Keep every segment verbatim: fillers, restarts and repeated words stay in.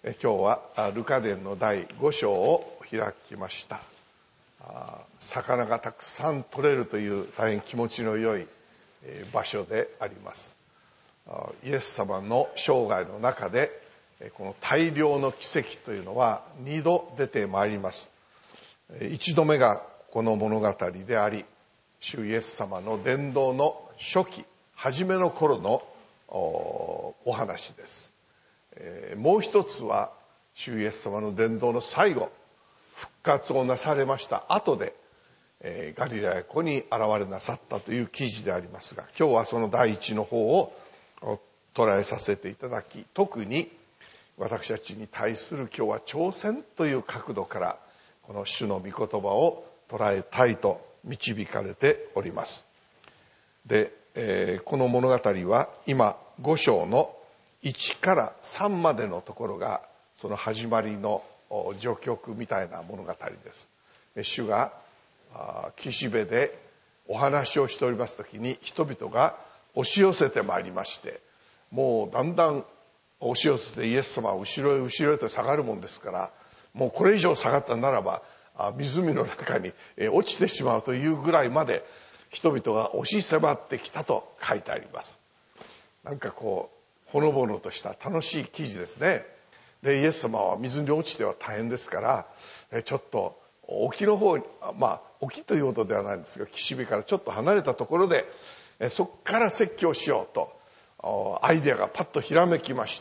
今日はルカ伝のだいご章を開きました。魚がたくさん取れるという大変気持ちの良い場所であります。イエス様の生涯の中でこの大量の奇跡というのはにど出てまいります。一度目がこの物語であり、主イエス様の伝道の初期初めの頃のお話です。もう一つは主イエス様の伝道の最後、復活をなされました後でガリラヤ湖に現れなさったという記事でありますが、今日はその第一の方を捉えさせていただき、特に私たちに対する今日は挑戦という角度からこの主の御言葉を捉えたいと導かれております。で、えー、この物語は今ご章のいちからさんまでのところがその始まりの序曲みたいな物語です。主が岸辺でお話をしておりますときに人々が押し寄せてまいりまして、もうだんだん押し寄せてイエス様は後ろへ後ろへと下がるもんですから、もうこれ以上下がったならば湖の中に落ちてしまうというぐらいまで人々が押し迫ってきたと書いてあります。なんかこうほのぼのとした楽しい記事ですね。で、イエス様は水に落ちては大変ですから、ちょっと沖の方に、まあ沖ということではないんですが、岸辺からちょっと離れたところでそこから説教しようとアイデアがパッとひらめきまして、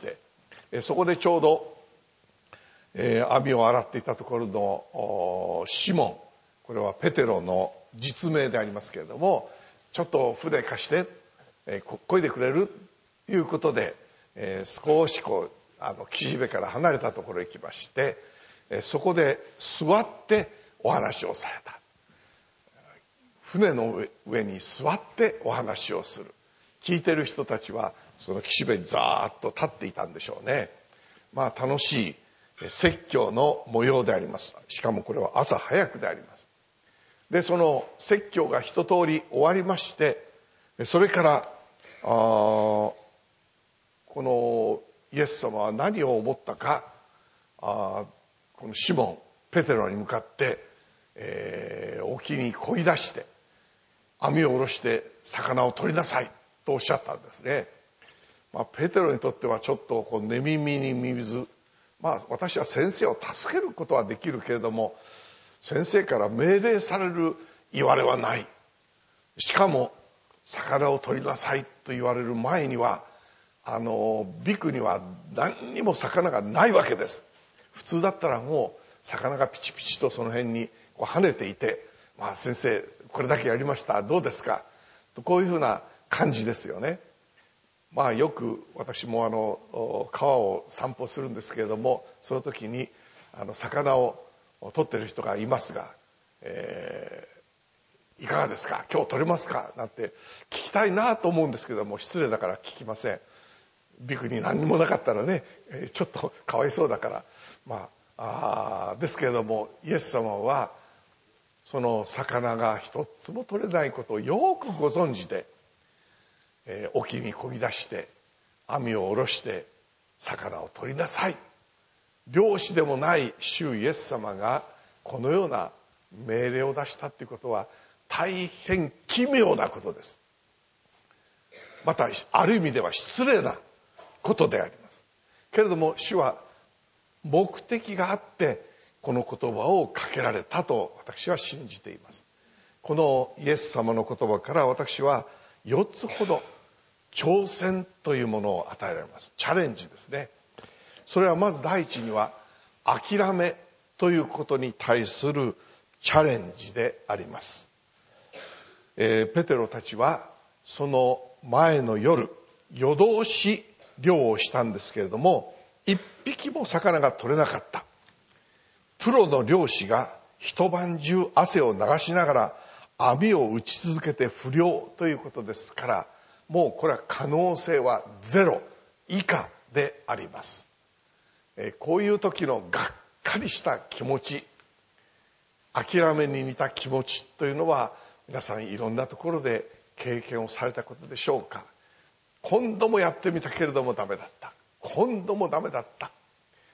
そこでちょうど網を洗っていたところのシモン、これはペテロの実名でありますけれども、ちょっと船貸して漕いでくれるということで、少しこうあの岸辺から離れたところへ行きまして、そこで座ってお話をされた。船の上に座ってお話をする。聞いてる人たちはその岸辺にザーッと立っていたんでしょうね。まあ楽しい説教の模様であります。しかもこれは朝早くであります。で、その説教が一通り終わりまして、それからあこのイエス様は何を思ったか、あこのシモンペテロに向かって、えー、沖に漕い出して網を下ろして魚を取りなさいとおっしゃったんですね。まあ、ペテロにとってはちょっとこう寝耳に水、まあ私は先生を助けることはできるけれども、先生から命令される言われはない。しかも魚を取りなさいと言われる前にはあのビクには何にも魚がないわけです。普通だったらもう魚がピチピチとその辺にこう跳ねていて、まあ先生これだけやりましたどうですかと、こういうふうな感じですよね。まあよく私もあの川を散歩するんですけれども、その時にあの魚を取ってる人がいますが、えー、いかがですか今日取れますかなんて聞きたいなと思うんですけども、失礼だから聞きません。ビクに何にもなかったらね、ちょっとかわいそうだから、まあ、あですけれども、イエス様はその魚が一つも取れないことをよくご存知で、えー、沖に漕ぎ出して網を下ろして魚を取りなさい。漁師でもない主イエス様がこのような命令を出したということは大変奇妙なことです。またある意味では失礼なことでありますけれども、主は目的があってこの言葉をかけられたと私は信じています。このイエス様の言葉から私はよっつほど挑戦というものを与えられます。チャレンジですね。それはまず第一には諦めということに対するチャレンジであります。えー、ペテロたちはその前の夜夜通し漁をしたんですけれども、一匹も魚が取れなかった。プロの漁師が一晩中汗を流しながら網を打ち続けて不漁ということですから、もうこれは可能性はゼロ以下であります。えー、こういう時のがっかりした気持ち、諦めに似た気持ちというのは皆さんいろんなところで経験をされたことでしょうか。今度もやってみたけれどもダメだった、今度もダメだった、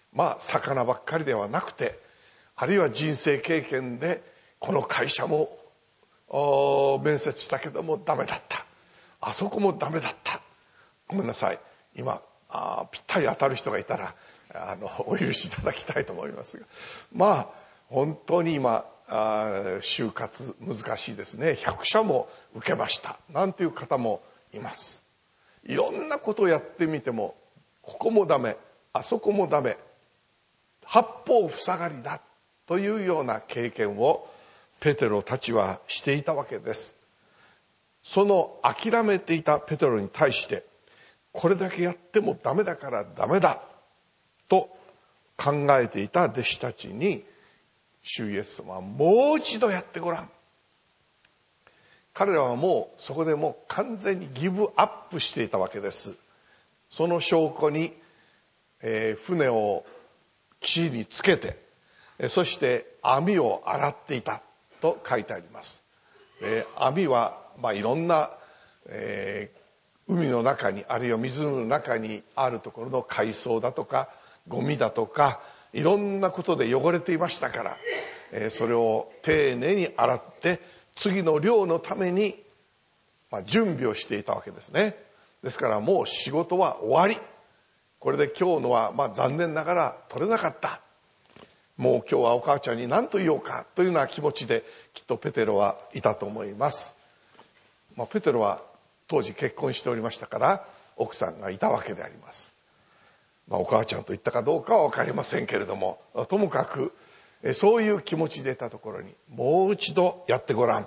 まあ魚ばっかりではなくて、あるいは人生経験でこの会社も面接したけどもダメだった、あそこもダメだった、ごめんなさい、今あぴったり当たる人がいたらあのお許しいただきたいと思いますが、まあ本当に今あ就活難しいですね。ひゃく社も受けましたなんていう方もいます。いろんなことをやってみてもここもダメ、あそこもダメ、八方塞がりだというような経験をペテロたちはしていたわけです。その諦めていたペテロに対して、これだけやってもダメだからダメだと考えていた弟子たちに、主イエス様はもう一度やってごらん。彼らはもうそこでもう完全にギブアップしていたわけです。その証拠に、えー、船を岸につけて、そして網を洗っていたと書いてあります。えー、網は、まあ、いろんな、えー、海の中にあるいは湖の中にあるところの海藻だとかゴミだとかいろんなことで汚れていましたから、えー、それを丁寧に洗って次の漁のために、まあ、準備をしていたわけですね。ですからもう仕事は終わり、これで今日のはまあ残念ながら取れなかった、もう今日はお母ちゃんに何と言おうかというような気持ちできっとペテロはいたと思います。まあ、ペテロは当時結婚しておりましたから奥さんがいたわけであります。まあ、お母ちゃんと言ったかどうかは分かりませんけれども、ともかくそういう気持ちでいたところにもう一度やってごらん。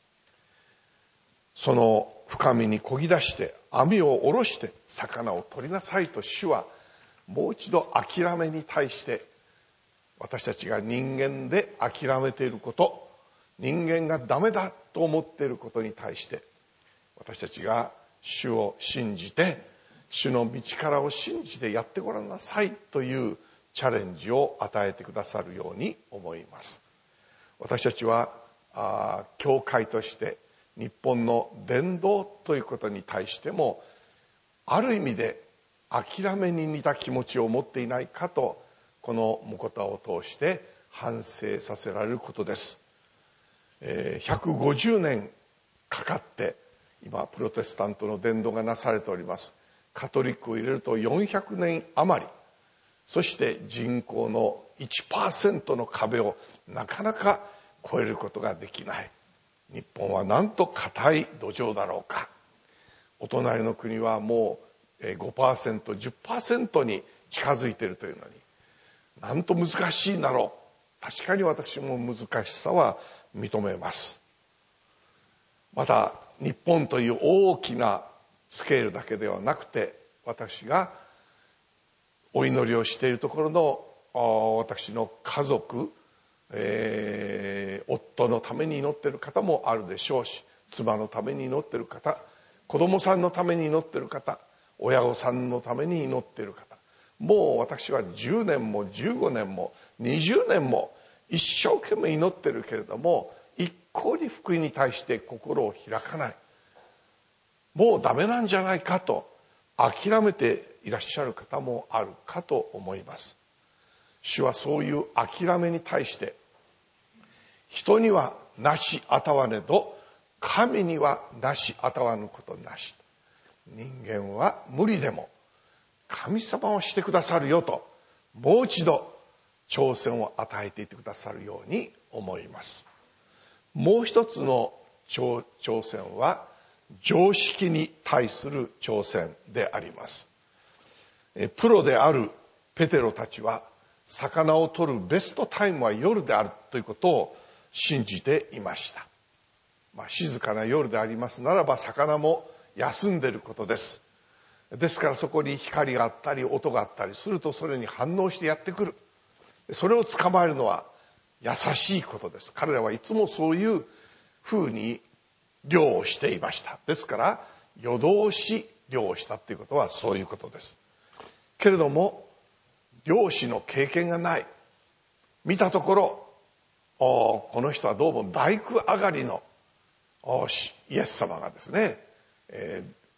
その深みに漕ぎ出して網を下ろして魚を取りなさいと主はもう一度諦めに対して、私たちが人間で諦めていること、人間がダメだと思っていることに対して、私たちが主を信じて主の道からを信じてやってごらんなさいというチャレンジを与えてくださるように思います。私たちはあ教会として日本の伝道ということに対してもある意味で諦めに似た気持ちを持っていないかと、この御言葉を通して反省させられることです。えー、ひゃくごじゅうねんかかって今プロテスタントの伝道がなされております。カトリックを入れるとよんひゃくねん余り、そして人口の いちパーセント の壁をなかなか超えることができない。日本はなんと固い土壌だろうか。お隣の国はもう ごパーセント、じゅっパーセント に近づいているというのに、なんと難しいだろう。確かに私も難しさは認めます。また日本という大きなスケールだけではなくて、私がお祈りをしているところの私の家族、えー、夫のために祈っている方もあるでしょうし、妻のために祈っている方、子供さんのために祈っている方、親御さんのために祈っている方、もう私はじゅうねんもじゅうごねんもにじゅうねんも一生懸命祈ってるけれども、一向に福音に対して心を開かない、もうダメなんじゃないかと諦めていらっしゃる方もあるかと思います。主はそういう諦めに対して、人にはなしあたわねど神にはなしあたわぬことなし、人間は無理でも神様をしてくださるよと、もう一度挑戦を与えていてくださるように思います。もう一つの挑戦は常識に対する挑戦であります。プロであるペテロたちは魚を取るベストタイムは夜であるということを信じていました。まあ、静かな夜でありますならば魚も休んでいることです。ですからそこに光があったり音があったりするとそれに反応してやってくる。それを捕まえるのは優しいことです。彼らはいつもそういうふうに漁をしていました。ですから夜通し漁をしたということはそういうことです。けれども漁師の経験がない、見たところこの人はどうも大工上がりのイエス様がですね、えー、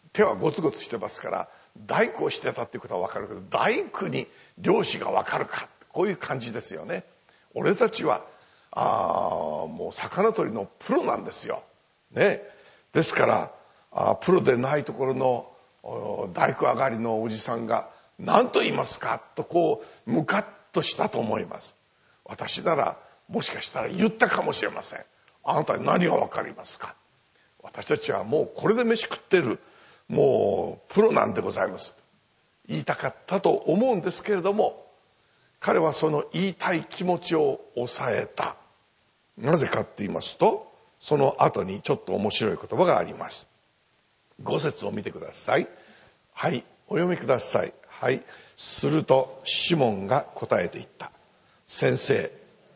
手はゴツゴツしてますから大工をしてたっていうことは分かるけど、大工に漁師が分かるか、こういう感じですよね。俺たちはあもう魚取りのプロなんですよ、ね、ですからあプロでないところの大工上がりのおじさんが何と言いますかとこうムカッとしたと思います。私ならもしかしたら言ったかもしれません。あなたに何が分かりますか。私たちはもうこれで飯食ってるもうプロなんでございます言いたかったと思うんですけれども、彼はその言いたい気持ちを抑えた。なぜかって言いますと、その後にちょっと面白い言葉があります。ご節を見てください。はい、お読みください。はい。するとシモンが答えていった。先生、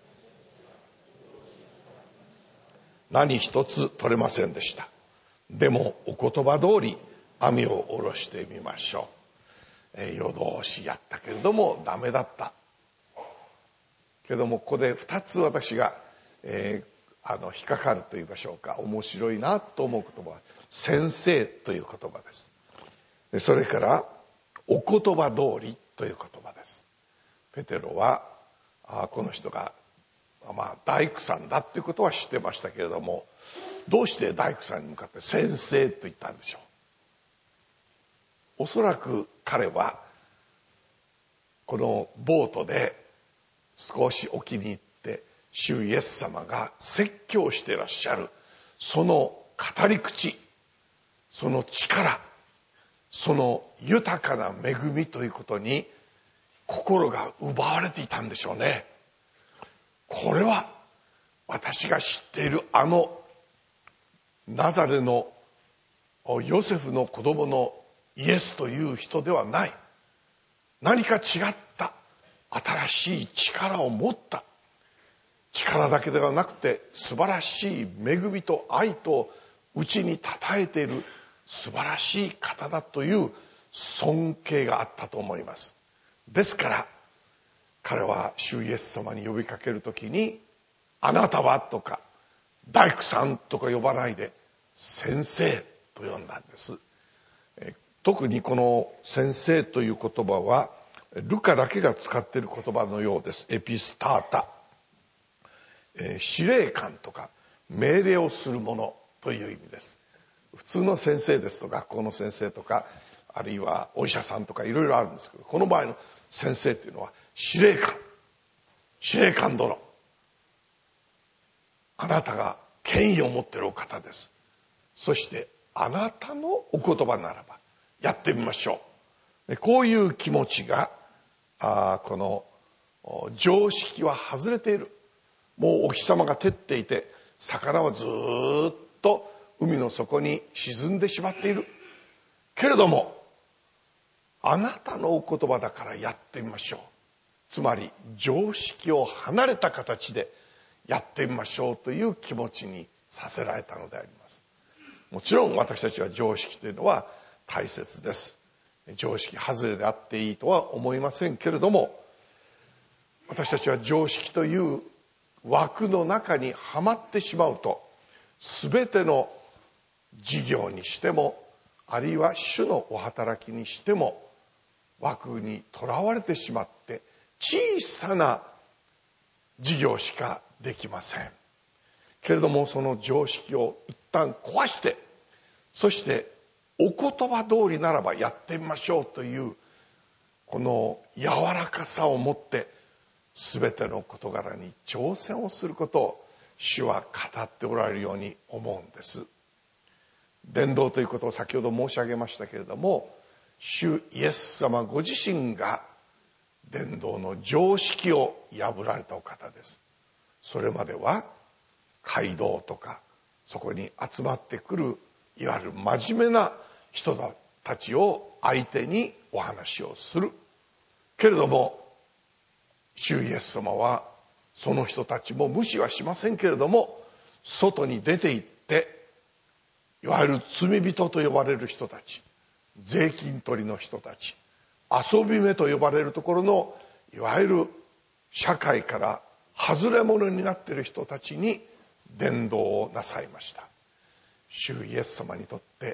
何一つ取れませんでした。でもお言葉通り網を下ろしてみましょう。えー、夜通しやったけれどもダメだったけども、ここでふたつ私が、えー、あの引っかかると言いましょうか、面白いなと思う言葉は先生という言葉です。でそれからお言葉通りという言葉です。ペテロはあこの人が、まあ、大工さんだっていうことは知ってましたけれども、どうして大工さんに向かって先生と言ったんでしょう。おそらく彼はこのボートで少し沖に行って主イエス様が説教していらっしゃるその語り口、その力、その豊かな恵みということに心が奪われていたんでしょうね。これは私が知っているあのナザレのヨセフの子供のイエスという人ではない、何か違った新しい力を持った、力だけではなくて素晴らしい恵みと愛と内にたたえている素晴らしい方だという尊敬があったと思います。ですから彼は主イエス様に呼びかけるときに、あなたはとか大工さんとか呼ばないで先生と呼んだんです。特にこの先生という言葉はルカだけが使っている言葉のようです。エピスタータ、えー、司令官とか命令をするものという意味です。普通の先生ですと学校の先生とか、あるいはお医者さんとかいろいろあるんですけど、この場合の先生というのは司令官、司令官殿、あなたが権威を持っているお方です。そしてあなたのお言葉ならばやってみましょう。こういう気持ちがあこの常識は外れている。もうお日様が照っていて魚はずっと海の底に沈んでしまっているけれども、あなたのお言葉だからやってみましょう。つまり常識を離れた形でやってみましょうという気持ちにさせられたのであります。もちろん私たちは常識というのは大切です。常識外れであっていいとは思いませんけれども、私たちは常識という枠の中にはまってしまうと、全ての事業にしても、あるいは主のお働きにしても枠にとらわれてしまって小さな事業しかできませんけれども、その常識を一旦壊して、そしてお言葉通りならばやってみましょうというこの柔らかさを持って全ての事柄に挑戦をすることを主は語っておられるように思うんです。伝道ということを先ほど申し上げましたけれども、主イエス様ご自身が伝道の常識を破られたお方です。それまでは街道とかそこに集まってくるいわゆる真面目な人たちを相手にお話をするけれども、主イエス様はその人たちも無視はしませんけれども、外に出て行っていわゆる罪人と呼ばれる人たち、税金取りの人たち、遊び目と呼ばれるところのいわゆる社会から外れ者になっている人たちに伝道をなさいました。主イエス様にとって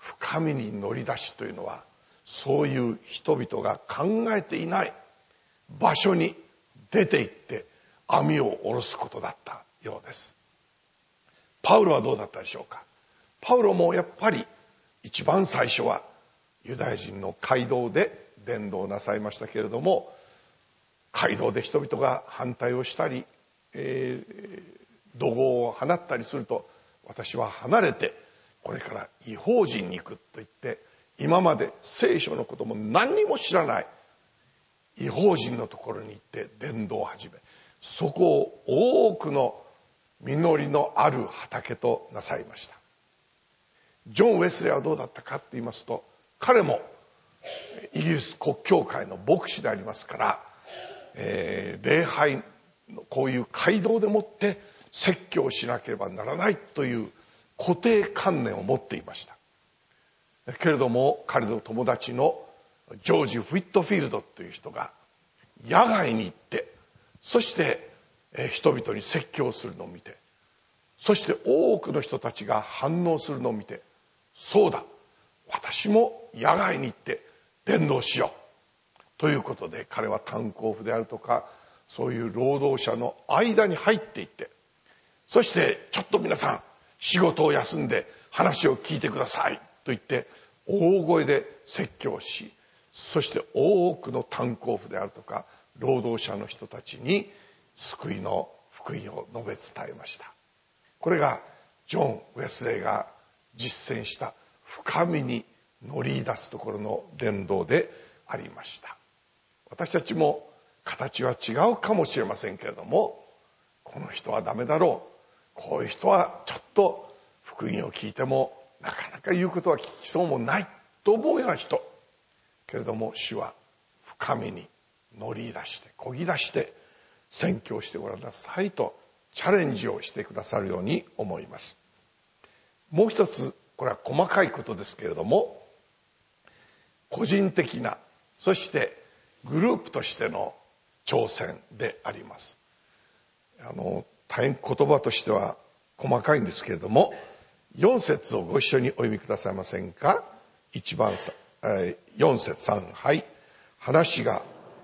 深みに乗り出しというのは、そういう人々が考えていない場所に出て行って網を下ろすことだったようです。パウロはどうだったでしょうか。パウロもやっぱり一番最初はユダヤ人の街道で伝道なさいましたけれども、街道で人々が反対をしたり、えー、怒号を放ったりすると、私は離れてこれから異邦人に行くと言って、今まで聖書のことも何にも知らない異邦人のところに行って伝道を始め、そこを多くの実りのある畑となさいました。ジョン・ウェスレーはどうだったかと言いますと、彼もイギリス国教会の牧師でありますから、えー、礼拝のこういう街道でもって説教しなければならないという固定観念を持っていました。けれども彼の友達のジョージ・フィットフィールドという人が野外に行って、そして人々に説教するのを見て、そして多くの人たちが反応するのを見て、そうだ、私も野外に行って伝道しようということで、彼は炭鉱夫であるとかそういう労働者の間に入っていって、そしてちょっと皆さん仕事を休んで話を聞いてくださいと言って大声で説教し、そして多くの炭鉱夫であるとか労働者の人たちに救いの福音を述べ伝えました。これがジョン・ウェスレーが実践した深みに乗り出すところの伝道でありました。私たちも形は違うかもしれませんけれども、この人はダメだろう、こういう人はちょっと福音を聞いてもなかなか言うことは聞きそうもないと思うような人、けれども主は深みに乗り出して漕ぎ出して宣教してごらんなさいとチャレンジをしてくださるように思います。もう一つ、これは細かいことですけれども、個人的な、そしてグループとしての挑戦であります。あの大変言葉としては細かいんですけれども、よん節をご一緒にお読みくださいませんか。一番さ、えー、よん節さん、はい。話が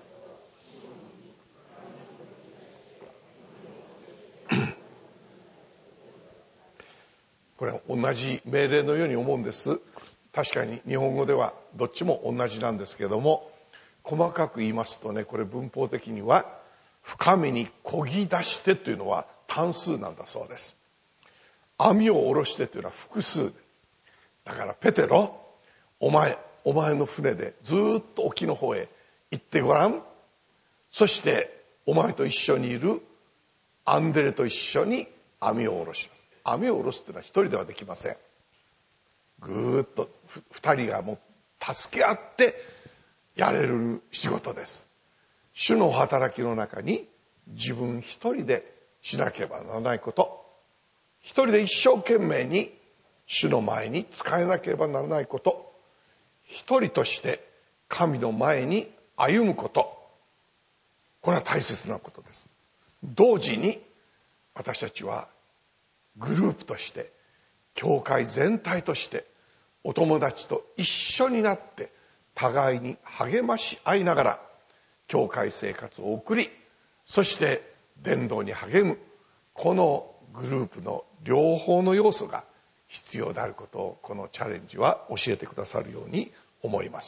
これは同じ命令のように思うんです。確かに日本語ではどっちも同じなんですけれども、細かく言いますとね、これ文法的には深みに漕ぎ出してというのは単数なんだそうです。網を下ろしてというのは複数だから、ペテロ、お前お前の船でずっと沖の方へ行ってごらん。そしてお前と一緒にいるアンデレと一緒に網を下ろします。網を下ろすというのは一人ではできません。ぐーっと二人がもう助け合ってやれる仕事です。主の働きの中に自分一人でしなければならないこと、一人で一生懸命に主の前に仕えなければならないこと、一人として神の前に歩むこと、これは大切なことです。同時に私たちはグループとして、教会全体としてお友達と一緒になって互いに励まし合いながら教会生活を送り、そして伝道に励む、このグループの両方の要素が必要であることを、このチャレンジは教えてくださるように思います。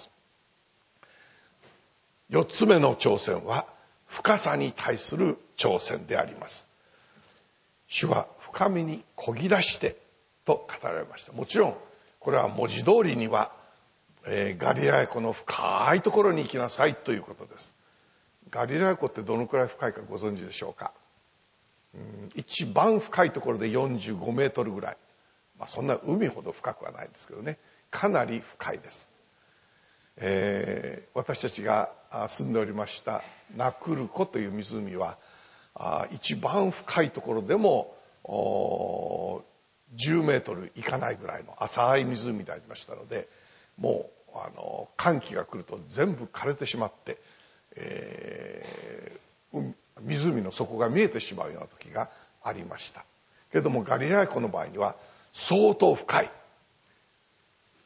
四つ目の挑戦は深さに対する挑戦であります。主は深みに漕ぎ出してと語られました。もちろんこれは文字通りには、えー、ガリラヤ湖の深いところに行きなさいということです。ガリラヤ湖ってどのくらい深いかご存知でしょうか。うん、一番深いところでよんじゅうごメートルぐらい、まあ、そんな海ほど深くはないんですけどね、かなり深いです。えー、私たちが住んでおりましたナクル湖という湖は、あ一番深いところでもじゅうメートルいかないぐらいの浅い湖でありましたので、もうあの寒気が来ると全部枯れてしまって、えー、湖の底が見えてしまうような時がありました。けれどもガリラヤ湖の場合には相当深い、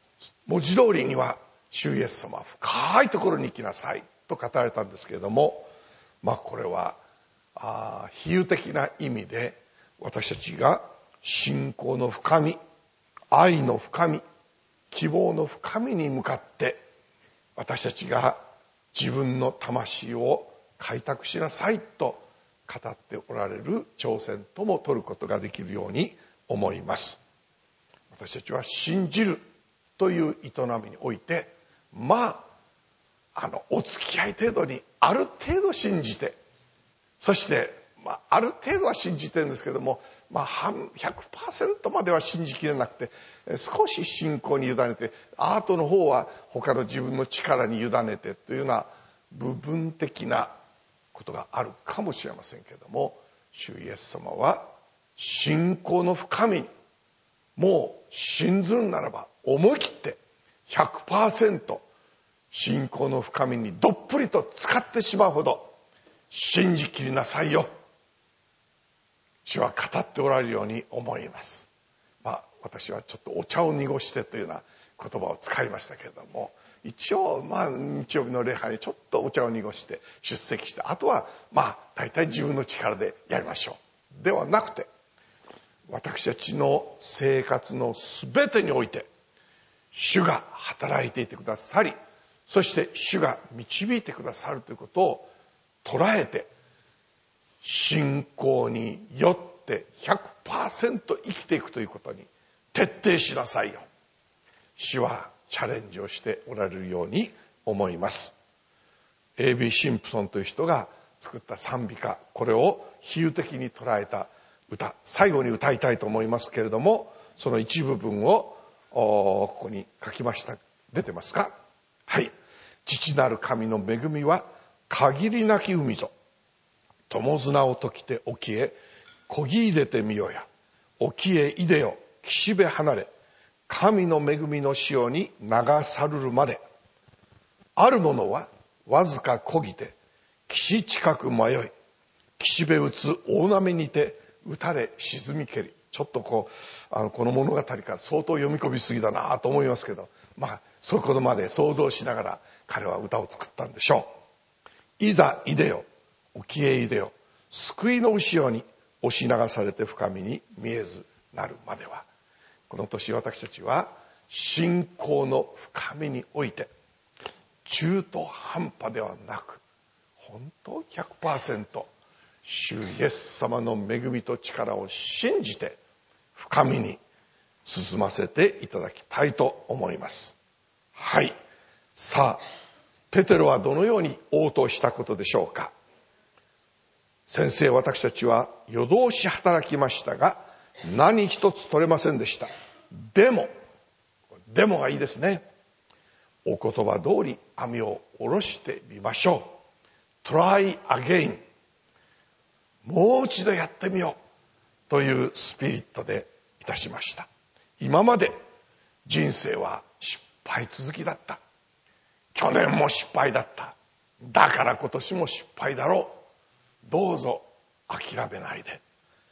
文字通りには主イエス様は深いところに行きなさいと語られたんですけれども、まあこれはあ比喩的な意味で、私たちが信仰の深み、愛の深み、希望の深みに向かって、私たちが自分の魂を開拓しなさいと語っておられる挑戦とも取ることができるように思います。私たちは信じるという営みにおいて、まああのお付き合い程度にある程度信じて、そして、まあ、ある程度は信じてるんですけども、まあ、ひゃくパーセントまでは信じきれなくて、少し信仰に委ねて、アートの方は他の自分の力に委ねてというような部分的なことがあるかもしれませんけれども、主イエス様は信仰の深みに、もう信ずるならば思い切って ひゃくパーセント 信仰の深みにどっぷりと使ってしまうほど信じきりなさいよ、主は語っておられるように思います。まあ私はちょっとお茶を濁してというような言葉を使いましたけれども、一応まあ日曜日の礼拝にちょっとお茶を濁して出席して、あとはまあ大体自分の力でやりましょうではなくて、私たちの生活の全てにおいて主が働いていてくださり、そして主が導いてくださるということを捉えて、信仰によって ひゃくパーセント 生きていくということに徹底しなさいよ。主はチャレンジをしておられるように思います。 エービー シンプソンという人が作った賛美歌、これを比喩的に捉えた歌、最後に歌いたいと思いますけれども、その一部分をここに書きました。出てますか？はい。父なる神の恵みは限りなき海ぞ、友綱を解きて沖へこぎ入れてみよや、沖へいでよ岸辺離れ、神の恵みの潮に流さるるまで、ある者はわずかこぎて岸近く迷い、岸辺打つ大波にて打たれ沈みけり。ちょっとこうあのこの物語から相当読み込みすぎだなと思いますけど、まあそういうことまで想像しながら彼は歌を作ったんでしょう。いざいでよ沖へいでよ、救いの潮に押し流されて深みに見えずなるまでは。この年私たちは信仰の深みにおいて中途半端ではなく、本当 ひゃくパーセント 主イエス様の恵みと力を信じて深みに進ませていただきたいと思います。はい。さあペテロはどのように応答したことでしょうか。先生、私たちは夜通し働きましたが何一つ取れませんでした。でもでもがいいですね。お言葉通り網を下ろしてみましょう。 Try again、 もう一度やってみようというスピリットでいたしました。今まで人生は失敗続きだった。去年も失敗だった。だから今年も失敗だろう。どうぞ諦めないで。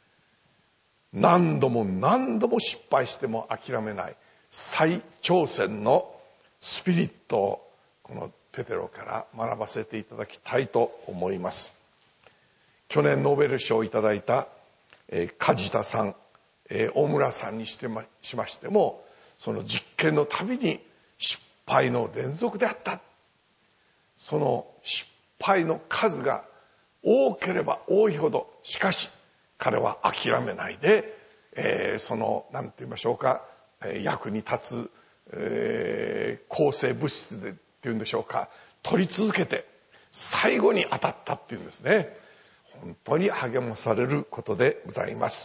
何度も何度も失敗しても諦めない再挑戦のスピリットをこのペテロから学ばせていただきたいと思います。去年ノーベル賞をいただいた、えー、梶田さん、えー、大村さんにしてま、しましても、その実験のたびに失敗の連続であった。その失敗の数が多ければ多いほど、しかし彼は諦めないで、えー、その何て言いましょうか、えー、役に立つ、えー、抗生物質でっていうんでしょうか、取り続けて最後に当たったっていうんですね。本当に励まされることでございます。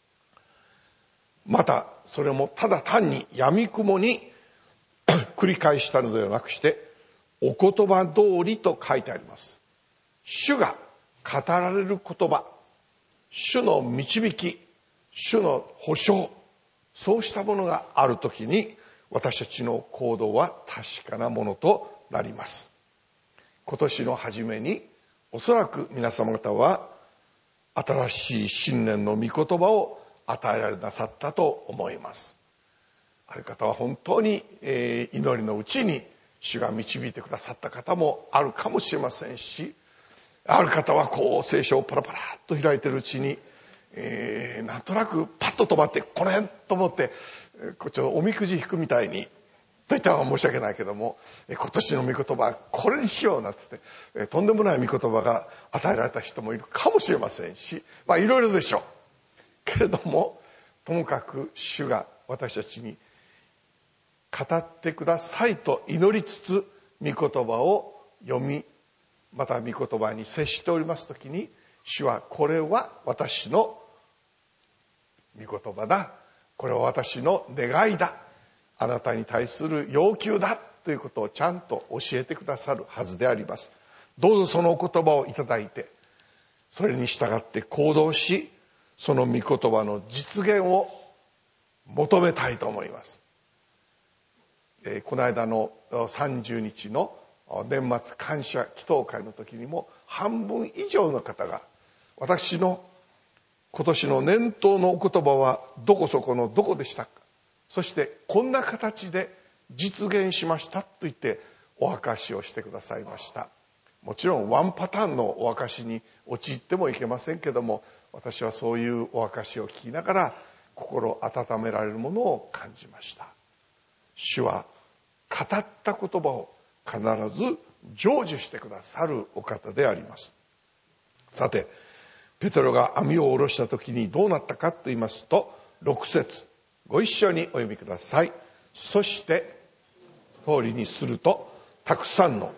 またそれもただ単に闇雲に繰り返したのではなくして、お言葉通りと書いてあります。主が語られる言葉、主の導き、主の保証、そうしたものがあるときに私たちの行動は確かなものとなります。今年の初めにおそらく皆様方は新しい新年の御言葉を与えられなさったと思います。 ある方は本当に、えー、祈りのうちに主が導いてくださった方もあるかもしれませんし、ある方はこう聖書をパラパラっと開いてるうちに、えー、なんとなくパッと止まってこれと思って、こっちをおみくじ引くみたいにといったら申し訳ないけども、今年の御言葉はこれにしようなんて言って、とんでもない御言葉が与えられた人もいるかもしれませんし、まあいろいろでしょうけれども、ともかく主が私たちに語ってくださいと祈りつつ、御言葉を読み、また御言葉に接しておりますときに、主はこれは私の御言葉だ、これは私の願いだ、あなたに対する要求だということをちゃんと教えてくださるはずであります。どうぞそのお言葉をいただいて、それに従って行動し、その御言葉の実現を求めたいと思います。えー、この間のさんじゅうにちの年末感謝祈祷会の時にも、半分以上の方が私の今年の年頭のお言葉はどこそこのどこでしたか、そしてこんな形で実現しましたと言ってお証しをしてくださいました。もちろんワンパターンのお証しに陥ってもいけませんけども、私はそういうお証しを聞きながら心温められるものを感じました。主は語った言葉を必ず成就してくださるお方であります。さて、ペテロが網を下ろした時にどうなったかと言いますと、ろく節ご一緒にお読みください。そして通りにするとたくさんの、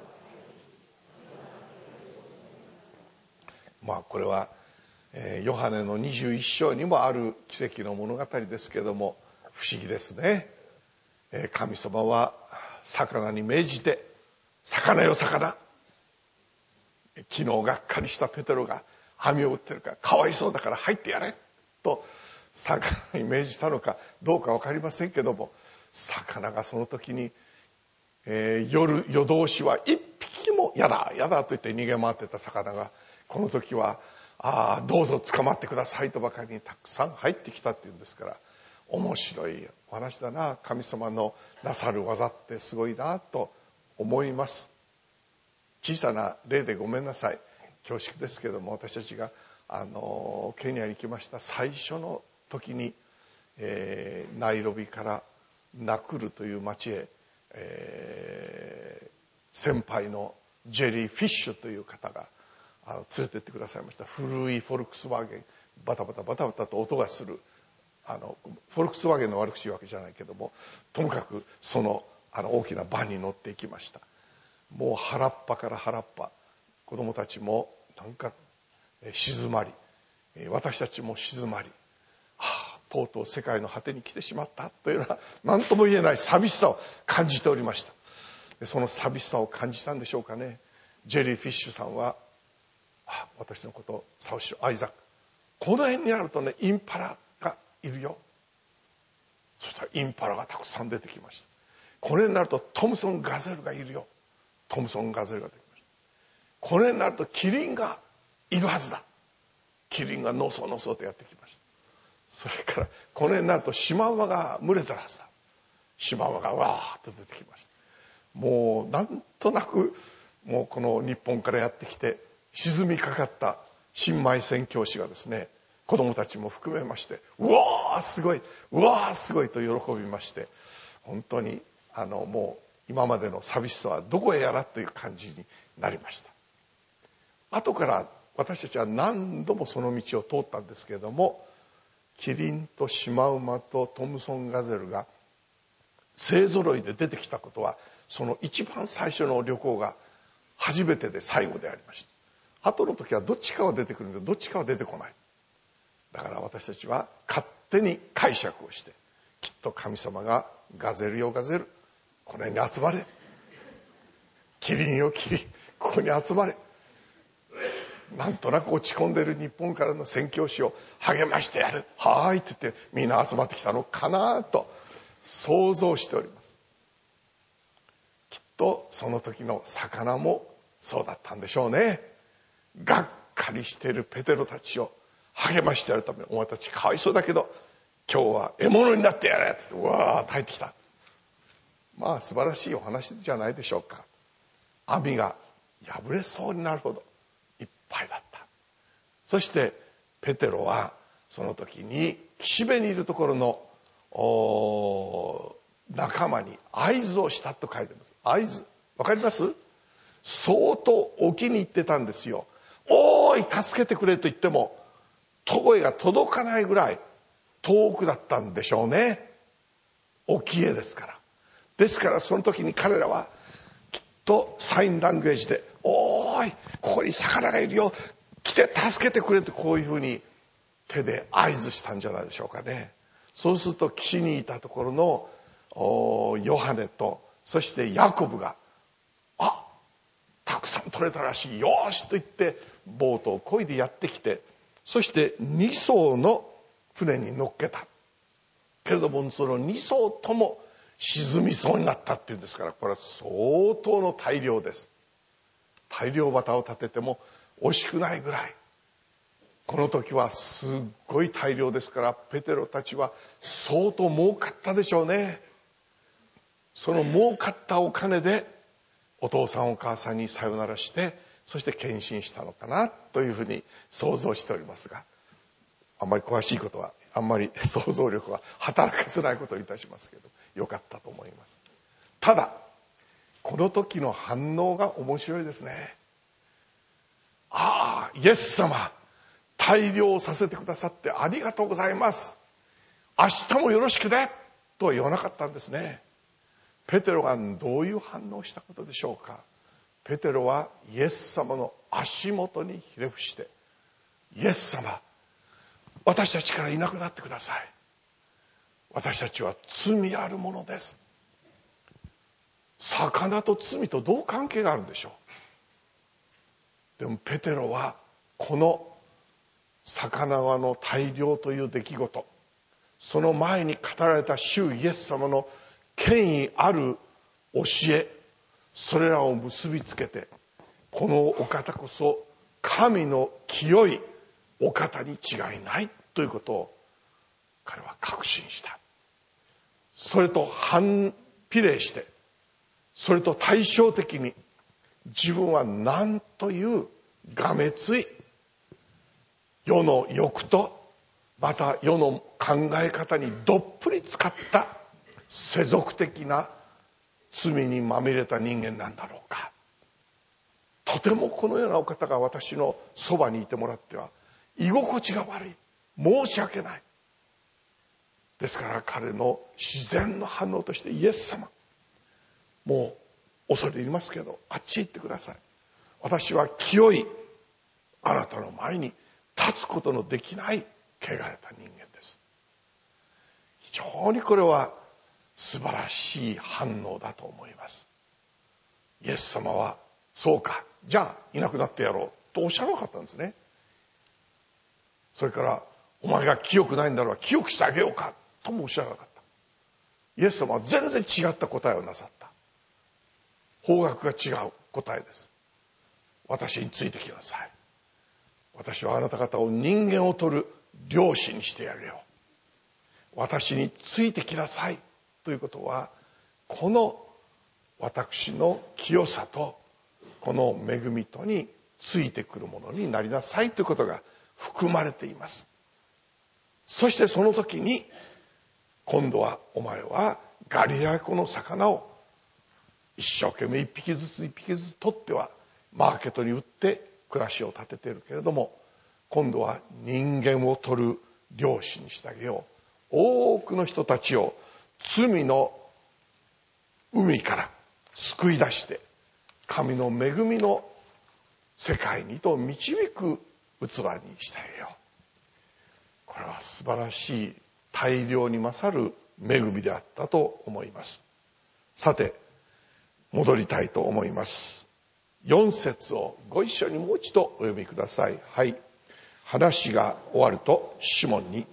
まあこれは、えー、ヨハネのにじゅういっ章にもある奇跡の物語ですけども、不思議ですね。えー、神様は魚に命じて、魚よ魚、昨日がっかりしたペテロが網を打ってるからかわいそうだから入ってやれと魚に命じたのかどうか分かりませんけども、魚がその時に、えー、夜夜通しは一匹もやだやだと言って逃げ回ってた魚が、この時はあどうぞ捕まってくださいとばかりにたくさん入ってきたっていうんですから、面白いお話だな。神様のなさる技ってすごいなと思います。小さな例でごめんなさい、恐縮ですけども、私たちがあのケニアに来ました最初の時に、えー、ナイロビからナクルという町へ、えー、先輩のジェリー・フィッシュという方があの連れてってくださいました。古いフォルクスワーゲン、バタバタバタバタと音がする、あのフォルクスワーゲンの悪口言うわけじゃないけども、ともかくその、あの大きなバンに乗っていきました。もう原っぱから原っぱ、子供たちもなんか静まり、私たちも静まり、はあ、とうとう世界の果てに来てしまったというような何とも言えない寂しさを感じておりました。でその寂しさを感じたんでしょうかね。ジェリー・フィッシュさんは、はあ、私のことをサウシュ・アイザック、この辺にあるとねインパラがいるよ。そしたらインパラがたくさん出てきました。この辺になるとトムソン・ガゼルがいるよ。トムソン・ガゼルが出てきました。この辺になるとキリンがいるはずだ。キリンがのそのそとやってきました。それからこの辺になるとシマウマが群れてるはずだ。シマウマがわーっと出てきました。もうなんとなくもうこの日本からやってきて沈みかかった新米宣教師がですね、子供たちも含めまして、うわーすごい、うわーすごいと喜びまして、本当にあのもう今までの寂しさはどこへやらという感じになりました。後から私たちは何度もその道を通ったんですけれども、キリンとシマウマとトムソンガゼルが勢ぞろいで出てきたことは、その一番最初の旅行が初めてで最後でありました。後の時はどっちかは出てくるんでどっちかは出てこない。だから私たちは勝手に解釈をして、きっと神様がガゼルよガゼル、この辺に集まれ、キリンよキリン、ここに集まれ、なんとなく落ち込んでいる日本からの宣教師を励ましてやる、はーいって言ってみんな集まってきたのかなと想像しております。きっとその時の魚もそうだったんでしょうね。がっかりしているペテロたちを励ましてやるために、お前たちかわいそうだけど今日は獲物になってやれっつって、うわーって入ってきた。まあ素晴らしいお話じゃないでしょうか。網が破れそうになるほどいっぱいだった。そしてペテロはその時に岸辺にいるところの仲間に合図をしたと書いてます。合図わかります？相当沖に行ってたんですよ。おーい助けてくれと言っても声が届かないぐらい遠くだったんでしょうね。沖へですから。ですからその時に彼らはきっとサインランゲージでおーいここに魚がいるよ来て助けてくれってこういうふうに手で合図したんじゃないでしょうかね。そうすると岸にいたところのヨハネとそしてヤコブがあたくさん取れたらしいよーしと言ってボートを漕いでやってきてそしてに艘の船に乗っけたけれどもそのに艘とも沈みそうになったっていうんですからこれは相当の大漁です。大漁旗を立てても惜しくないぐらいこの時はすっごい大漁ですからペテロたちは相当儲かったでしょうね。その儲かったお金でお父さんお母さんにさよならしてそして献身したのかなというふうに想像しておりますがあんまり詳しいことはあんまり想像力は働かせないことをいたしますけどよかったと思います。ただこの時の反応が面白いですね。ああイエス様大漁させてくださってありがとうございます明日もよろしくねとは言わなかったんですね。ペテロがどういう反応をしたことでしょうか。ペテロはイエス様の足元にひれ伏してイエス様私たちからいなくなってください。私たちは罪あるものです。魚と罪とどう関係があるんでしょう。でもペテロはこの魚の大漁という出来事その前に語られた主イエス様の権威ある教えそれらを結びつけてこのお方こそ神の清いお方に違いないということを彼は確信した。それと反比例してそれと対照的に自分は何というがめつい世の欲とまた世の考え方にどっぷり使った世俗的な罪にまみれた人間なんだろうか。とてもこのようなお方が私のそばにいてもらっては居心地が悪い申し訳ない。ですから彼の自然の反応としてイエス様もう恐れ入りますけどあっち行ってください。私は清いあなたの前に立つことのできない汚れた人間です。非常にこれは素晴らしい反応だと思います。イエス様はそうかじゃあいなくなってやろうとおっしゃらなかったんですね。それからお前が清くないんだろう清くしてあげようかともおっしゃらなかった。イエス様は全然違った答えをなさった。方角が違う答えです。私についてきなさい。私はあなた方を人間を取る漁師にしてやるよ。私についてきなさいということはこの私の清さとこの恵みとについてくるものになりなさいということが含まれています。そしてその時に今度はお前はガリラヤ湖の魚を一生懸命一匹ずつ一匹ずつ取ってはマーケットに売って暮らしを立てているけれども今度は人間を取る漁師にしてあげよう。多くの人たちを罪の海から救い出して神の恵みの世界にと導く器にしてあげよう。これは素晴らしい大量に勝る恵みであったと思います。さて戻りたいと思います。よん節をご一緒にもう一度お読みください。はい。話が終わるとシモンに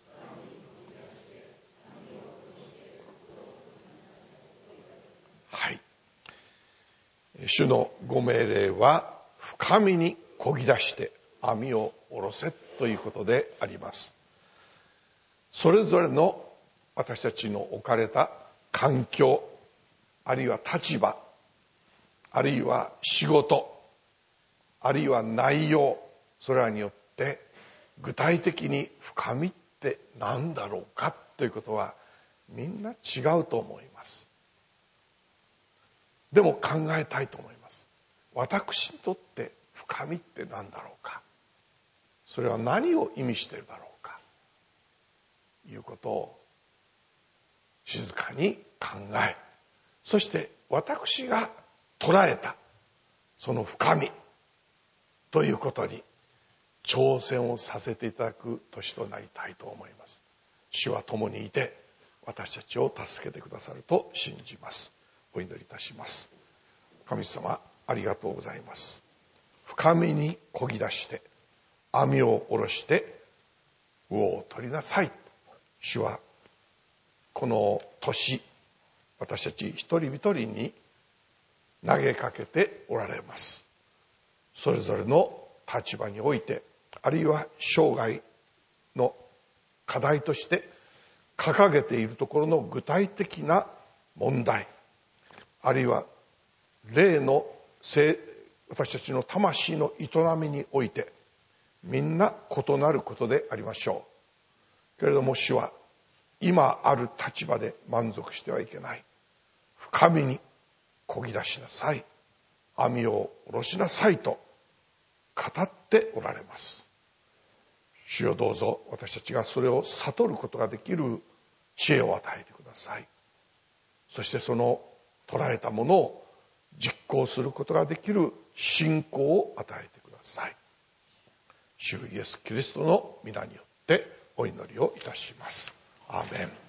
はい。主のご命令は深みに漕ぎ出して網を下ろせということであります。 それぞれの私たちの置かれた環境、あるいは立場、あるいは仕事、あるいは内容、それらによって具体的に深みって何だろうかということはみんな違うと思います。でも考えたいと思います。私にとって深みって何だろうか、それは何を意味しているだろうか、いうことを静かに考え、そして私が捉えたその深みということに挑戦をさせていただく年となりたいと思います。主は共にいて私たちを助けてくださると信じます。お祈りいたします。神様、ありがとうございます。深みに漕ぎ出して網を下ろして魚を取りなさい。主はこの年、私たち一人一人に投げかけておられます。それぞれの立場において、あるいは生涯の課題として掲げているところの具体的な問題、あるいは霊の私たちの魂の営みにおいて、みんな異なることでありましょう。けれども主は今ある立場で満足してはいけない。深みに漕ぎ出しなさい、網を下ろしなさいと語っておられます。主よ、どうぞ私たちがそれを悟ることができる知恵を与えてください。そしてその捉えたものを実行することができる信仰を与えてください。主イエス・キリストの皆によってお祈りをいたします。アーメン。